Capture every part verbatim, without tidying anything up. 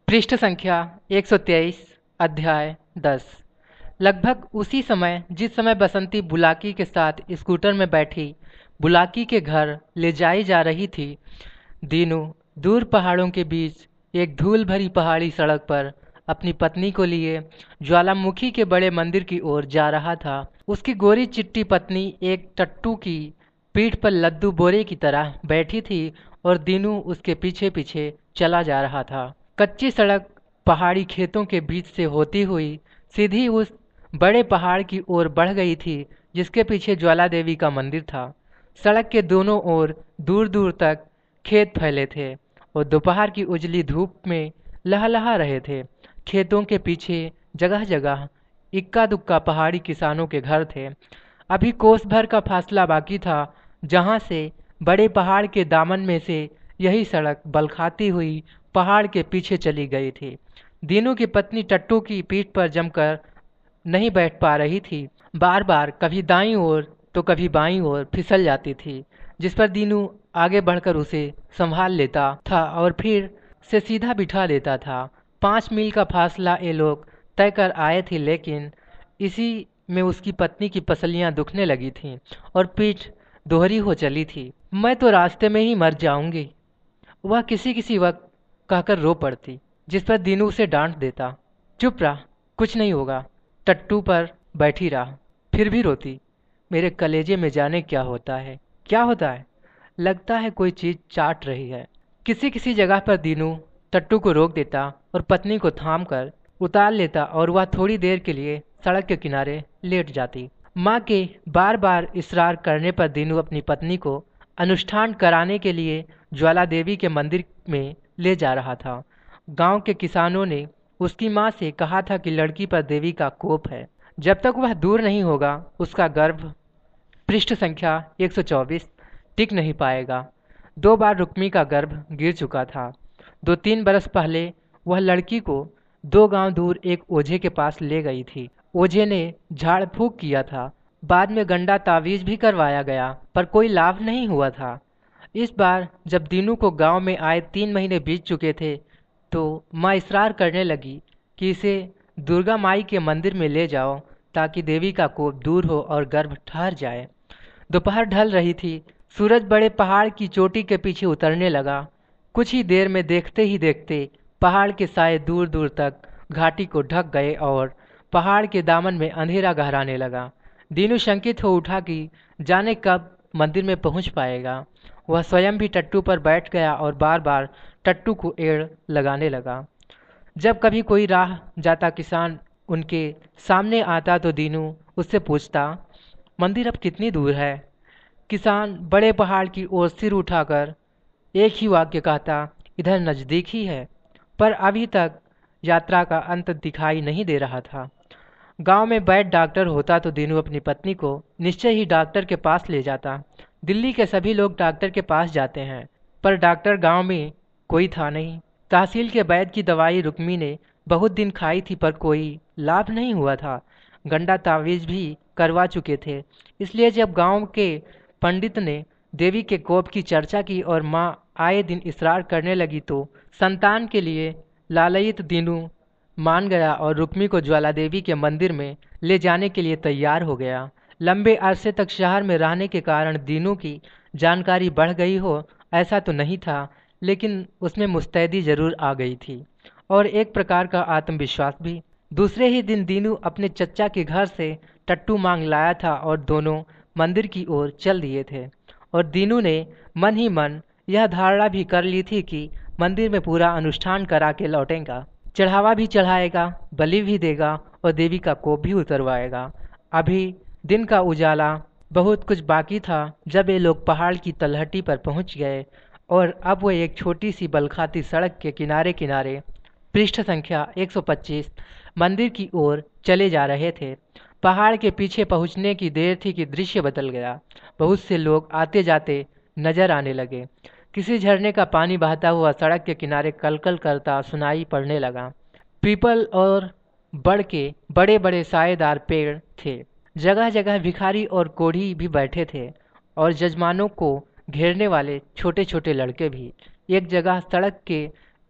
पृष्ठ संख्या एक सौ तेईस, अध्याय दस। लगभग उसी समय जिस समय बसंती बुलाकी के साथ स्कूटर में बैठी बुलाकी के घर ले जाई जा रही थी, दीनू दूर पहाड़ों के बीच एक धूल भरी पहाड़ी सड़क पर अपनी पत्नी को लिए ज्वालामुखी के बड़े मंदिर की ओर जा रहा था। उसकी गोरी चिट्टी पत्नी एक टट्टू की पीठ पर लद्दू बोरे की तरह बैठी थी और दीनू उसके पीछे पीछे चला जा रहा था। कच्ची सड़क पहाड़ी खेतों के बीच से होती हुई सीधी उस बड़े पहाड़ की ओर बढ़ गई थी जिसके पीछे ज्वाला देवी का मंदिर था। सड़क के दोनों ओर दूर दूर तक खेत फैले थे और दोपहर की उजली धूप में लहलहा रहे थे। खेतों के पीछे जगह जगह इक्का दुक्का पहाड़ी किसानों के घर थे। अभी कोस भर का फासला बाकी था जहां से बड़े पहाड़ के दामन में से यही सड़क बलखाती हुई पहाड़ के पीछे चली गई थी। दीनू की पत्नी टट्टू की पीठ पर जमकर नहीं बैठ पा रही थी। बार बार कभी दाईं ओर तो कभी बाईं ओर फिसल जाती थी, जिस पर दीनू आगे बढ़कर उसे संभाल लेता था और फिर से सीधा बिठा देता था। पाँच मील का फासला ये लोग तय कर आए थे, लेकिन इसी में उसकी पत्नी की पसलियां दुखने लगी थीं और पीठ दोहरी हो चली थी। मैं तो रास्ते में ही मर जाऊंगी, वह किसी किसी वक्त कहकर रो पड़ती, जिस पर दीनू उसे डांट देता। चुप रहा, कुछ नहीं होगा। टट्टू पर बैठी रहा, फिर भी रोती। मेरे कलेजे में जाने क्या होता है, क्या होता है? लगता है कोई चीज चाट रही है। किसी किसी जगह पर दीनू टट्टू को रोक देता और पत्नी को थाम कर उतार लेता और वह थोड़ी देर के लिए सड़क के किनारे लेट जाती। माँ के बार बार इसरार करने पर दीनू अपनी पत्नी को अनुष्ठान कराने के लिए ज्वाला देवी के मंदिर में ले जा रहा था। गांव के किसानों ने उसकी माँ से कहा था कि लड़की पर देवी का कोप है, जब तक वह दूर नहीं होगा उसका गर्भ, पृष्ठ संख्या एक सौ चौबीस, टिक नहीं पाएगा। दो बार रुक्मी का गर्भ गिर चुका था। दो तीन बरस पहले वह लड़की को दो गांव दूर एक ओझे के पास ले गई थी। ओझे ने झाड़ फूक किया था, बाद में गंडा तावीज भी करवाया गया, पर कोई लाभ नहीं हुआ था। इस बार जब दीनू को गांव में आए तीन महीने बीत चुके थे तो माँ इसरार करने लगी कि इसे दुर्गा माई के मंदिर में ले जाओ ताकि देवी का कोप दूर हो और गर्भ ठहर जाए। दोपहर ढल रही थी। सूरज बड़े पहाड़ की चोटी के पीछे उतरने लगा। कुछ ही देर में देखते ही देखते पहाड़ के साए दूर दूर तक घाटी को ढक गए और पहाड़ के दामन में अंधेरा गहराने लगा। दीनू शंकित हो उठा कि जाने कब मंदिर में पहुंच पाएगा। वह स्वयं भी टट्टू पर बैठ गया और बार बार टट्टू को एड़ लगाने लगा। जब कभी कोई राह जाता किसान उनके सामने आता तो दीनू उससे पूछता, मंदिर अब कितनी दूर है? किसान बड़े पहाड़ की ओर सिर उठाकर एक ही वाक्य कहता, इधर नज़दीक ही है। पर अभी तक यात्रा का अंत दिखाई नहीं दे रहा था। गांव में बैठ डॉक्टर होता तो दीनू अपनी पत्नी को निश्चय ही डॉक्टर के पास ले जाता। दिल्ली के सभी लोग डॉक्टर के पास जाते हैं, पर डॉक्टर गांव में कोई था नहीं। तहसील के वैद्य की दवाई रुक्मी ने बहुत दिन खाई थी, पर कोई लाभ नहीं हुआ था। गंडा तावीज भी करवा चुके थे। इसलिए जब गांव के पंडित ने देवी के कोप की चर्चा की और माँ आए दिन इसरार करने लगी तो संतान के लिए लालयित दीनू मान गया और रुक्मी को ज्वाला देवी के मंदिर में ले जाने के लिए तैयार हो गया। लंबे अरसे तक शहर में रहने के कारण दीनू की जानकारी बढ़ गई हो ऐसा तो नहीं था, लेकिन उसमें मुस्तैदी जरूर आ गई थी और एक प्रकार का आत्मविश्वास भी। दूसरे ही दिन दीनू अपने चच्चा के घर से टट्टू मांग लाया था और दोनों मंदिर की ओर चल दिए थे। और दीनू ने मन ही मन यह धारणा भी कर ली थी कि मंदिर में पूरा अनुष्ठान करा के लौटेगा, चढ़ावा भी चढ़ाएगा, बलि भी देगा और देवी का कोप भी उतरवाएगा। अभी दिन का उजाला बहुत कुछ बाकी था जब ये लोग पहाड़ की तलहटी पर पहुंच गए और अब वो एक छोटी सी बलखाती सड़क के किनारे किनारे, पृष्ठ संख्या एक सौ पच्चीस, मंदिर की ओर चले जा रहे थे। पहाड़ के पीछे पहुंचने की देर थी कि दृश्य बदल गया। बहुत से लोग आते जाते नजर आने लगे। किसी झरने का पानी बहता हुआ सड़क के किनारे कलकल करता सुनाई पड़ने लगा। पीपल और बड़ के बड़े बड़े सायेदार पेड़ थे। जगह जगह भिखारी और कोढ़ी भी बैठे थे और जजमानों को घेरने वाले छोटे छोटे लड़के भी। एक जगह सड़क के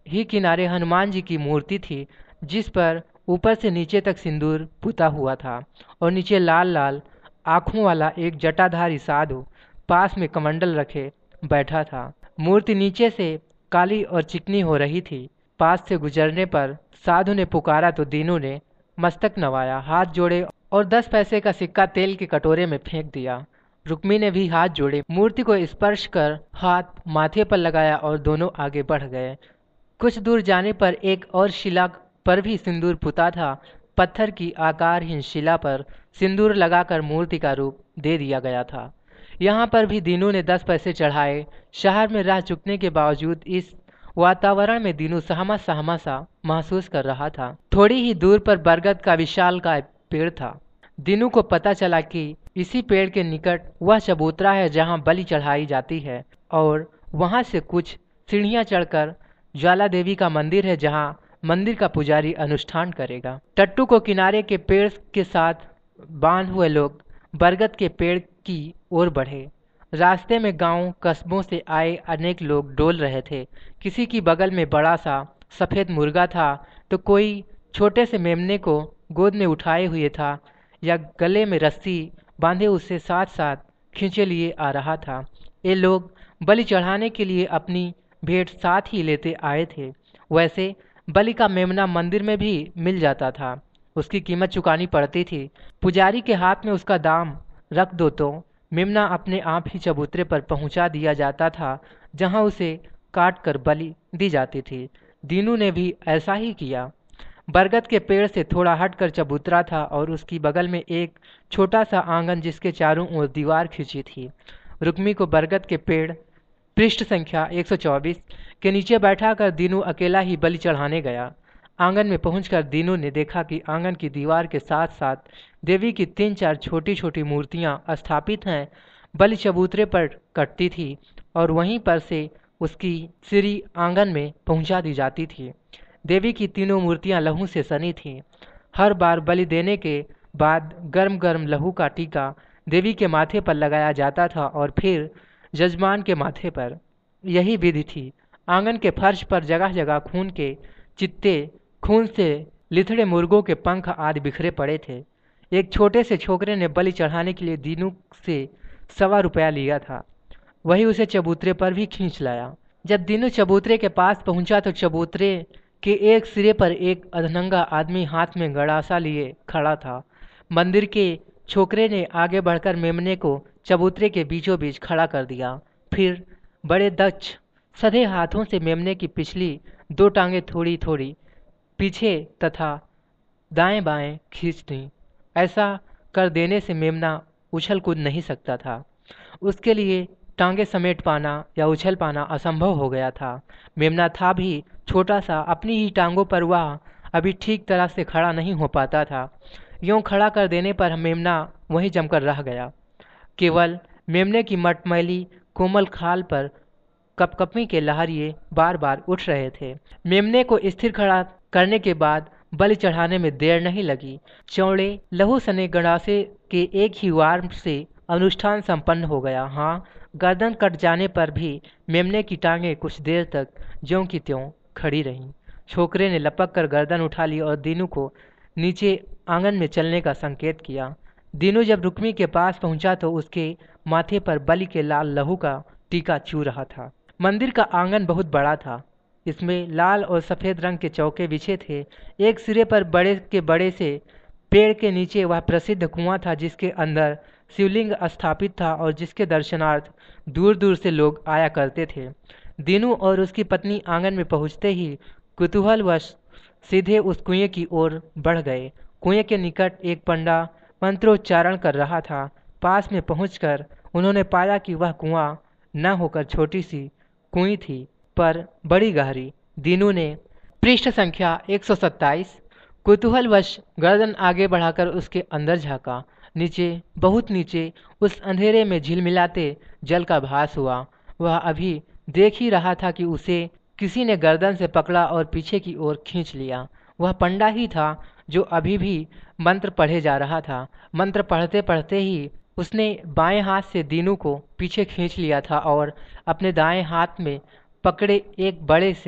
ही किनारे हनुमान जी की मूर्ति थी, जिस पर ऊपर से नीचे तक सिंदूर पुता हुआ था और नीचे लाल लाल आँखों वाला एक जटाधारी साधु पास में कमंडल रखे बैठा था। मूर्ति नीचे से काली और चिकनी हो रही थी। पास से गुजरने पर साधु ने पुकारा तो दीनू ने मस्तक नवाया, हाथ जोड़े और दस पैसे का सिक्का तेल के कटोरे में फेंक दिया। रुक्मी ने भी हाथ जोड़े, मूर्ति को स्पर्श कर हाथ माथे पर लगाया और दोनों आगे बढ़ गए। कुछ दूर जाने पर एक और शिला पर भी सिंदूर पुता था। पत्थर की आकारहीन शिला पर सिंदूर लगाकर मूर्ति का रूप दे दिया गया था। यहाँ पर भी दीनू ने दस पैसे चढ़ाए। शहर में रह चुकने के बावजूद इस वातावरण में दीनू सहमा सहमा सा महसूस कर रहा था। थोड़ी ही दूर पर बरगद का विशाल का पेड़ था। दीनू को पता चला कि इसी पेड़ के निकट वह चबूतरा है जहाँ बलि चढ़ाई जाती है और वहाँ से कुछ सीढ़ियाँ चढ़कर ज्वाला देवी का मंदिर है जहाँ मंदिर का पुजारी अनुष्ठान करेगा। टट्टू को किनारे के पेड़ के साथ बांध हुए लोग बरगद के पेड़ की ओर बढ़े। रास्ते में गांव कस्बों से आए अनेक लोग डोल रहे थे। किसी की बगल में बड़ा सा सफ़ेद मुर्गा था तो कोई छोटे से मेमने को गोद में उठाए हुए था या गले में रस्सी बांधे उसे साथ साथ खींचे लिए आ रहा था। ये लोग बलि चढ़ाने के लिए अपनी भेंट साथ ही लेते आए थे। वैसे बलि का मेमना मंदिर में भी मिल जाता था, उसकी कीमत चुकानी पड़ती थी। पुजारी के हाथ में उसका दाम रख दो तो मेमना अपने आप ही चबूतरे पर पहुंचा दिया जाता था, जहां उसे काट कर बलि दी जाती थी। दीनू ने भी ऐसा ही किया। बरगद के पेड़ से थोड़ा हटकर चबूतरा था और उसकी बगल में एक छोटा सा आंगन जिसके चारों ओर दीवार खींची थी। रुक्मी को बरगद के पेड़ पृष्ठ संख्या एक सौ चौबीस के नीचे बैठाकर दीनू अकेला ही बलि चढ़ाने गया। आंगन में पहुंचकर दीनू ने देखा कि आंगन की दीवार के साथ साथ देवी की तीन चार छोटी छोटी मूर्तियां स्थापित हैं। बलि चबूतरे पर कटती थी और वहीं पर से उसकी सिरी आंगन में पहुंचा दी जाती थी। देवी की तीनों मूर्तियां लहू से सनी थीं। हर बार बलि देने के बाद गर्म गर्म लहू का टीका देवी के माथे पर लगाया जाता था और फिर जजमान के माथे पर। यही विधि थी। आंगन के फर्श पर जगह जगह खून के चित्ते, खून से लिथड़े मुर्गों के पंख आदि बिखरे पड़े थे। एक छोटे से छोकरे ने बलि चढ़ाने के लिए दीनू से सवा रुपया लिया था। वही उसे चबूतरे पर भी खींच लाया। जब दीनू चबूतरे के पास पहुंचा तो चबूतरे के एक सिरे पर एक अधनंगा आदमी हाथ में गड़ासा लिए खड़ा था। मंदिर के छोकरे ने आगे बढ़कर मेमने को चबूतरे के बीचों बीच खड़ा कर दिया। फिर बड़े दक्ष सधे हाथों से मेमने की पिछली दो टांगें थोड़ी थोड़ी पीछे तथा दाएं बाएं खींच दी। ऐसा कर देने से मेमना उछल कूद नहीं सकता था। उसके लिए टांगे समेट पाना या उछल पाना असंभव हो गया था। मेमना था भी छोटा सा, अपनी ही टांगों पर वह अभी ठीक तरह से खड़ा नहीं हो पाता था। यूं खड़ा कर देने पर मेमना वहीं जमकर रह गया। केवल मेमने की मटमैली कोमल खाल पर कपकपी के लहरिए बार बार उठ रहे थे। मेमने को स्थिर खड़ा करने के बाद बलि चढ़ाने में देर नहीं लगी। चौड़े लहू सने गड़ासे के एक ही वार से अनुष्ठान संपन्न हो गया। हाँ, गर्दन कट जाने पर भी मेमने की टांगें कुछ देर तक ज्यों की त्यों खड़ी रहीं। छोकरे ने लपक कर गर्दन उठा ली और दीनू को नीचे आंगन में चलने का संकेत किया। दीनू जब रुक्मी के पास पहुंचा तो उसके माथे पर बलि के लाल लहू का टीका चू रहा था। मंदिर का आंगन बहुत बड़ा था। इसमें लाल और सफ़ेद रंग के चौके बिछे थे। एक सिरे पर बड़े के बड़े से पेड़ के नीचे वह प्रसिद्ध कुआं था जिसके अंदर शिवलिंग स्थापित था और जिसके दर्शनार्थ दूर दूर से लोग आया करते थे। दीनू और उसकी पत्नी आंगन में पहुंचते ही कुतूहलवश सीधे उस कुएं की ओर बढ़ गए। कुएं के निकट एक पंडा मंत्रोच्चारण कर रहा था। पास में पहुंचकर उन्होंने पाया कि वह कुआं न होकर छोटी सी कुएं थी, पर बड़ी गहरी। दीनू ने पृष्ठ संख्या एक सौ सत्ताईस कुतूहलवश गर्दन आगे बढ़ाकर उसके अंदर झांका। नीचे, बहुत नीचे, उस अंधेरे में झिलमिलाते जल का भास हुआ। वह अभी देख ही रहा था कि उसे किसी ने गर्दन से पकड़ा और पीछे की ओर खींच लिया। वह पंडा ही था जो अभी भी मंत्र पढ़े जा रहा था। मंत्र पढ़ते पढ़ते ही उसने बाएं हाथ से दीनू को पीछे खींच लिया था और अपने दाएं हाथ में पकड़े एक बड़े से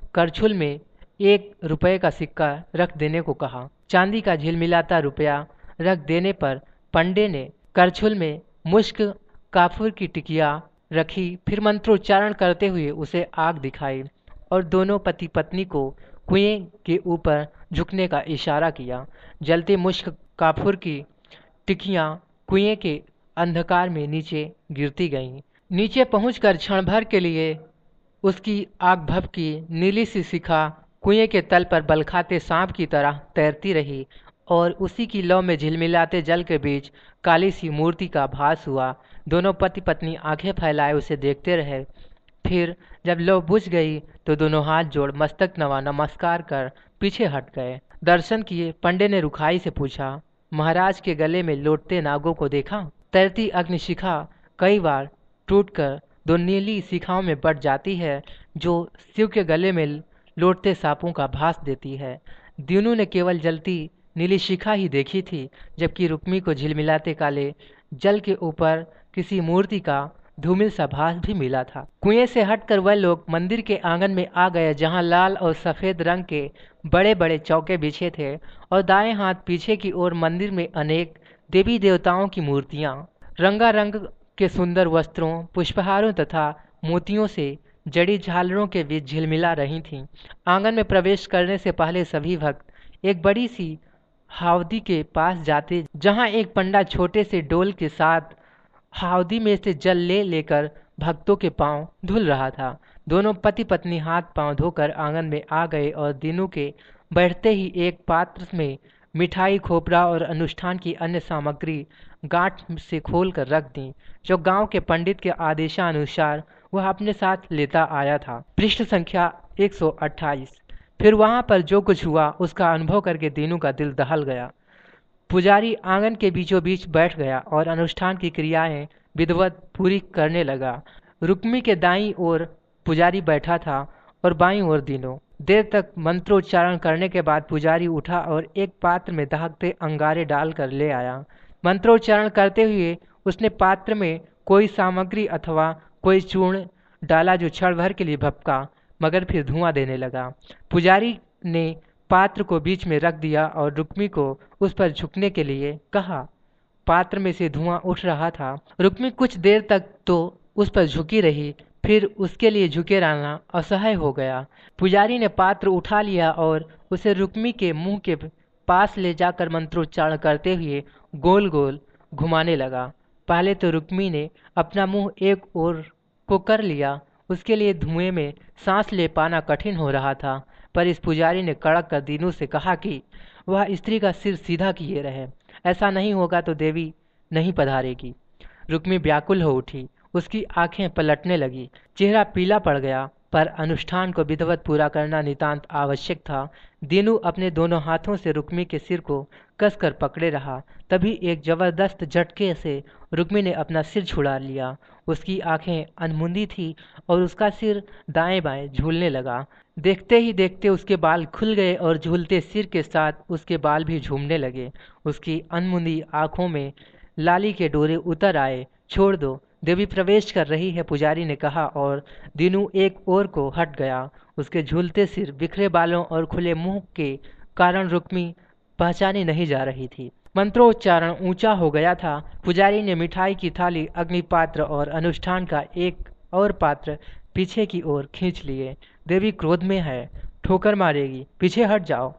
करछुल में एक रुपये का सिक्का रख देने को कहा। चांदी का झिलमिलाता रुपया रख देने पर पंडे ने करछुल में मुश्क काफूर की टिकिया रखी, फिर मंत्रोच्चारण करते हुए उसे आग दिखाई और दोनों पति पत्नी को कुएं के ऊपर झुकने का इशारा किया। जलते मुश्क काफूर की टिकियां कुएं के अंधकार में नीचे गिरती गईं। नीचे पहुंचकर क्षण भर के लिए उसकी आग भभकी नीली सी शिखा कुएं के तल पर बलखाते सांप की तरह तैरती रही और उसी की लौ में झिलमिलाते जल के बीच काली सी मूर्ति का भास हुआ। दोनों पति पत्नी आंखें फैलाए उसे देखते रहे। फिर जब लौ बुझ गई तो दोनों हाथ जोड़ मस्तक नवा नमस्कार कर पीछे हट गए। दर्शन किए पंडे ने रुखाई से पूछा, महाराज के गले में लौटते नागों को देखा? तैरती अग्निशिखा कई बार टूटकर दो नीली शिखाओं में बट जाती है जो शिव के गले में लौटते सांपों का भास देती है। दीनू ने केवल जलती नीली शिखा ही देखी थी, जबकि रुक्मी को झिलमिलाते काले जल के ऊपर किसी मूर्ति का धूमिल सा भास भी मिला था। कुएं से हटकर वह लोग मंदिर के आंगन में आ गए, जहां लाल और सफेद रंग के बड़े बड़े चौके बिछे थे और दाएं हाथ पीछे की ओर मंदिर में अनेक देवी देवताओं की मूर्तियां रंगारंग के सुंदर वस्त्रों, पुष्पहारों तथा मोतियों से जड़ी झालरों के बीच झिलमिला रही थीं। आंगन में प्रवेश करने से पहले सभी भक्त एक बड़ी सी हावदी के पास जाते, जहां एक पंडा छोटे से डोल के साथ हावदी में से जल ले लेकर भक्तों के पांव धुल रहा था। दोनों पति पत्नी हाथ पांव धोकर आंगन में आ गए और दीनू के बैठते ही एक पात्र में मिठाई, खोपरा और अनुष्ठान की अन्य सामग्री गांठ से खोल कर रख दी, जो गांव के पंडित के आदेशानुसार वह अपने साथ लेता आया था। पृष्ठ संख्या एक सौ अट्ठाईस। फिर वहां पर जो कुछ हुआ उसका अनुभव करके दीनू का दिल दहल गया। पुजारी आंगन के बीचों बीच बैठ गया और अनुष्ठान की क्रियाएं विधिवत पूरी करने लगा। रुक्मी के दाईं ओर पुजारी बैठा था और बाईं ओर दीनू। देर तक मंत्रोच्चारण करने के बाद पुजारी उठा और एक पात्र में दहकते अंगारे डालकर ले आया। मंत्रोच्चारण करते हुए उसने पात्र में कोई सामग्री अथवा कोई चूर्ण डाला जो क्षण भर के लिए भपका, मगर फिर धुआं देने लगा। पुजारी ने पात्र को बीच में रख दिया और रुक्मी को उस पर झुकने के लिए कहा। पात्र में से धुआं उठ रहा था। रुक्मी कुछ देर तक तो उस पर झुकी रही, फिर उसके लिए झुके रहना असह्य हो गया। पुजारी ने पात्र उठा लिया और उसे रुक्मी के मुंह के पास ले जाकर मंत्रोच्चारण करते हुए गोल गोल घुमाने लगा। पहले तो रुक्मी ने अपना मुंह एक ओर को कर लिया, उसके लिए धुएं में सांस ले पाना कठिन हो रहा था, पर इस पुजारी ने कड़क कर दीनू से कहा कि वह स्त्री का सिर सीधा किए रहे, ऐसा नहीं होगा तो देवी नहीं पधारेगी। रुक्मी व्याकुल हो उठी, उसकी आंखें पलटने लगी, चेहरा पीला पड़ गया, पर अनुष्ठान को विधिवत पूरा करना नितांत आवश्यक था। दीनू अपने दोनों हाथों से रुक्मी के सिर को कसकर पकड़े रहा। तभी एक जबरदस्त झटके से रुक्मी ने अपना सिर छुड़ा लिया। उसकी आंखें अनमुंदी थी और उसका सिर दाएं बाएं झूलने लगा। देखते ही देखते उसके बाल खुल गए और झूलते सिर के साथ उसके बाल भी झूमने लगे। उसकी अनमुंदी आंखों में लाली के डोरे उतर आए। छोड़ दो, देवी प्रवेश कर रही है, पुजारी ने कहा और दीनू एक ओर को हट गया। उसके झूलते सिर, बिखरे बालों और खुले मुंह के कारण रुक्मी पहचानी नहीं जा रही थी। मंत्रोच्चारण ऊंचा हो गया था। पुजारी ने मिठाई की थाली, अग्निपात्र और अनुष्ठान का एक और पात्र पीछे की ओर खींच लिए। देवी क्रोध में है, ठोकर मारेगी, पीछे हट जाओ।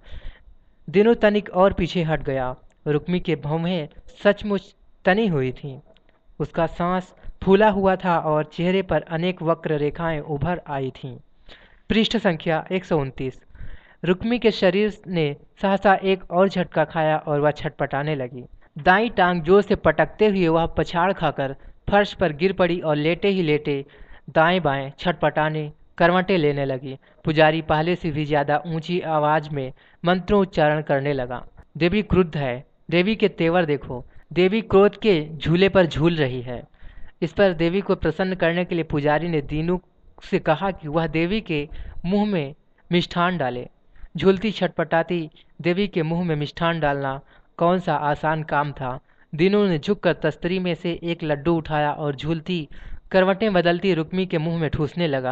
दीनू तनिक और पीछे हट गया। रुक्मी के भौहें सचमुच तनी हुई थीं। उसका सांस फूला हुआ था और चेहरे पर अनेक वक्र रेखाएं उभर आई थीं। पृष्ठ संख्या एक सौ उनतीस। रुक्मी के शरीर ने सहसा एक और झटका खाया और वह छटपटाने लगी। दाईं टांग जोर से पटकते हुए वह पछाड़ खाकर फर्श पर गिर पड़ी और लेटे ही लेटे दाएं बाएं छटपटाने करवटें लेने लगी। पुजारी पहले से भी ज्यादा ऊंची आवाज में मंत्रोच्चारण करने लगा। देवी क्रुद्ध है, देवी के तेवर देखो, देवी क्रोध के झूले पर झूल रही है। इस पर देवी को प्रसन्न करने के लिए पुजारी ने दीनू से कहा कि वह देवी के मुंह में मिष्ठान डाले। झूलती छटपटाती देवी के मुंह में मिष्ठान डालना कौन सा आसान काम था। दीनू ने झुककर तस्तरी में से एक लड्डू उठाया और झूलती करवटें बदलती रुक्मी के मुंह में ठूसने लगा।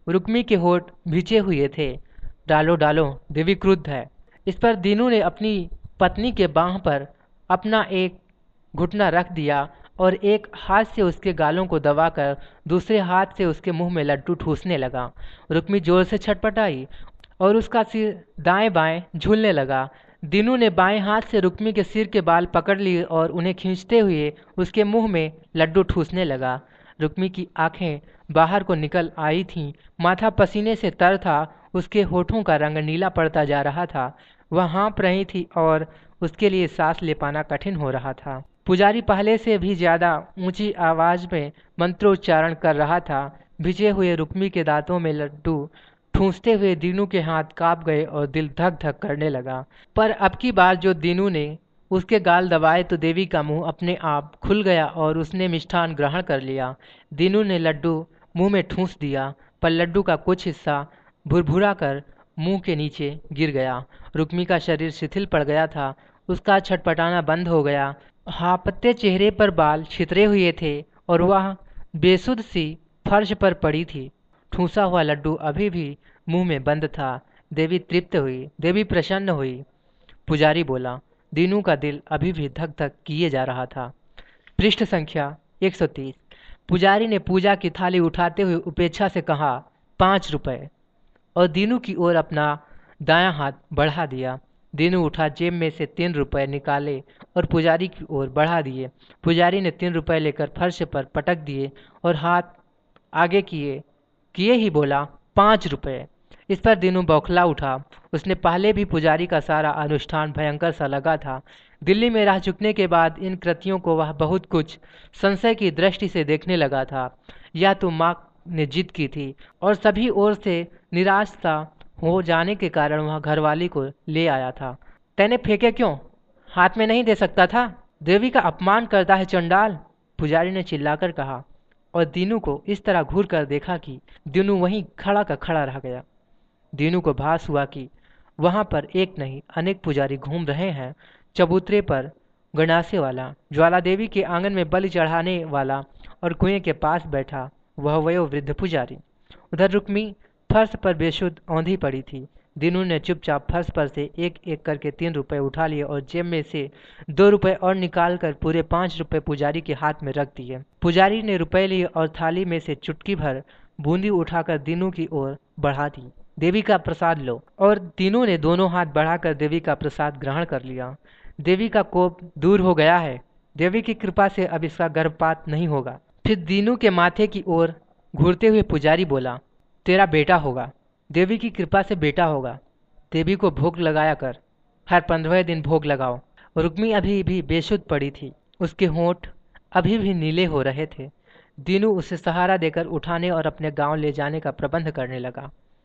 रुक्मी के होठ भिजे हुए थे। डालो डालो, देवी क्रुद्ध है। इस पर दीनू ने अपनी पत्नी के बांह पर अपना एक घुटना रख दिया और एक हाथ से उसके गालों को दबाकर दूसरे हाथ से उसके मुंह में लड्डू ठूसने लगा। रुक्मी जोर से छटपटाई और उसका सिर दाएं बाएं झूलने लगा। दीनू ने बाएं हाथ से रुक्मी के सिर के बाल पकड़ लिए और उन्हें खींचते हुए उसके मुंह में लड्डू ठूसने लगा। रुक्मी की आंखें बाहर को निकल आई थीं, माथा पसीने से तर था, उसके होठों का रंग नीला पड़ता जा रहा था। वह हाँफ रही थी और उसके लिए सांस ले पाना कठिन हो रहा था। पुजारी पहले से भी ज्यादा ऊंची आवाज में मंत्रोच्चारण कर रहा था। भिजे हुए रुक्मी के दांतों में लड्डू ठूंसते हुए दीनू के हाथ कांप गए और दिल धक धक करने लगा। पर अब की बार जो दीनू ने उसके गाल दबाए तो देवी का मुंह अपने आप खुल गया और उसने मिष्ठान ग्रहण कर लिया। दीनू ने लड्डू मुंह में ठूंस दिया, पर लड्डू का कुछ हिस्सा भुरभुरा कर मुंह के नीचे गिर गया। रुक्मी का शरीर शिथिल पड़ गया था, उसका छटपटाना बंद हो गया। हापते चेहरे पर बाल छितरे हुए थे और वह बेसुध सी फर्श पर पड़ी थी। ठूसा हुआ लड्डू अभी भी मुंह में बंद था। देवी तृप्त हुई, देवी प्रसन्न हुई। पुजारी बोला। दीनू का दिल अभी भी धक धक किए जा रहा था। पृष्ठ संख्या एक सौ तीस। पुजारी ने पूजा की थाली उठाते हुए उपेक्षा से कहा, पाँच रुपए, और दीनू की ओर अपना दायां हाथ बढ़ा दिया। दीनू उठा, जेब में से तीन रुपए निकाले और पुजारी की ओर बढ़ा दिए। पुजारी ने तीन रुपए लेकर फर्श पर पटक दिए और हाथ आगे किए किए ही बोला, पाँच रुपए। इस पर दीनू बौखला उठा। उसने पहले भी पुजारी का सारा अनुष्ठान भयंकर सा लगा था। दिल्ली में रह चुकने के बाद इन कृतियों को वह बहुत कुछ संशय की दृष्टि से देखने लगा था। या तो माँ ने जिद की थी और सभी ओर से निराश सा हो जाने के कारण वह घरवाली को ले आया था। तैने फेंके क्यों? हाथ में नहीं दे सकता था? देवी का अपमान करता है चंडाल, पुजारी ने चिल्लाकर कहा और दीनू को इस तरह घूर कर देखा कि दीनू वहीं खड़ा का खड़ा रह गया। दीनू को भास हुआ कि वहां पर एक नहीं अनेक पुजारी घूम रहे हैं। चबूतरे पर गणासे वाला, ज्वाला देवी के आंगन में बलि चढ़ाने वाला और कुएं के पास बैठा वह वयोवृद्ध पुजारी। उधर रुक्मी फर्श पर बेशुद्ध औंधी पड़ी थी। दीनू ने चुपचाप फर्श पर से एक एक करके तीन रुपए उठा लिए और जेब में से दो रुपए और निकाल कर पूरे पाँच रुपए पुजारी के हाथ में रख दिए। पुजारी ने रुपए लिए और थाली में से चुटकी भर बूंदी उठाकर दीनू की ओर बढ़ा दी। देवी का प्रसाद लो। और दीनू ने दोनों हाथ बढ़ाकर देवी का प्रसाद ग्रहण कर लिया। देवी का कोप दूर हो गया है। देवी की कृपा से अब इसका गर्भपात नहीं होगा। फिर दीनू के माथे की ओर घूरते हुए पुजारी बोला, तेरा बेटा होगा। देवी की कृपा से बेटा होगा। देवी को भोग लगाया कर, हर पंद्रह दिन भोग लगाओ। रुक्मी अभी भी बेसुध पड़ी थी, उसके होंठ अभी भी नीले हो रहे थे। दीनू उसे सहारा देकर उठाने और अपने गांव ले जाने का प्रबंध करने लगा।